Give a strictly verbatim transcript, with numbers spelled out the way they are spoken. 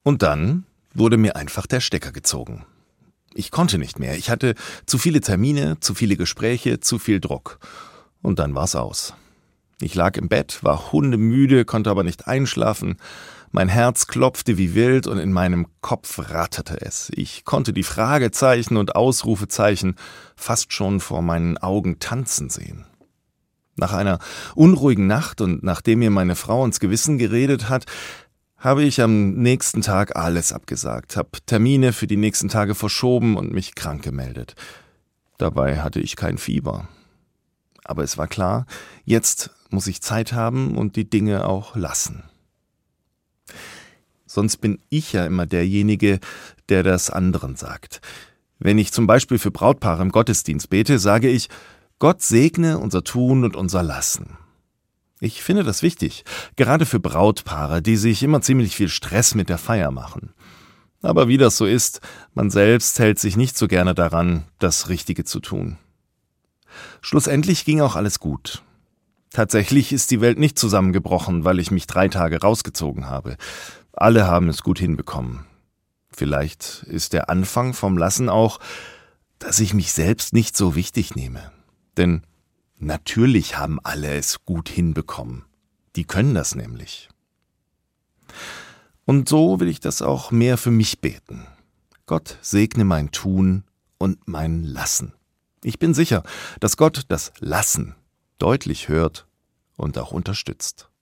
Und dann wurde mir einfach der Stecker gezogen. Ich konnte nicht mehr. Ich hatte zu viele Termine, zu viele Gespräche, zu viel Druck. Und dann war's aus. Ich lag im Bett, war hundemüde, konnte aber nicht einschlafen. Mein Herz klopfte wie wild und in meinem Kopf ratterte es. Ich konnte die Fragezeichen und Ausrufezeichen fast schon vor meinen Augen tanzen sehen. Nach einer unruhigen Nacht und nachdem mir meine Frau ins Gewissen geredet hat, habe ich am nächsten Tag alles abgesagt, habe Termine für die nächsten Tage verschoben und mich krank gemeldet. Dabei hatte ich kein Fieber. Aber es war klar, jetzt muss ich Zeit haben und die Dinge auch lassen. Sonst bin ich ja immer derjenige, der das anderen sagt. Wenn ich zum Beispiel für Brautpaare im Gottesdienst bete, sage ich, Gott segne unser Tun und unser Lassen. Ich finde das wichtig, gerade für Brautpaare, die sich immer ziemlich viel Stress mit der Feier machen. Aber wie das so ist, man selbst hält sich nicht so gerne daran, das Richtige zu tun. Schlussendlich ging auch alles gut. Tatsächlich ist die Welt nicht zusammengebrochen, weil ich mich drei Tage rausgezogen habe. Alle haben es gut hinbekommen. Vielleicht ist der Anfang vom Lassen auch, dass ich mich selbst nicht so wichtig nehme. Denn natürlich haben alle es gut hinbekommen. Die können das nämlich. Und so will ich das auch mehr für mich beten. Gott segne mein Tun und mein Lassen. Ich bin sicher, dass Gott das Lassen deutlich hört und auch unterstützt.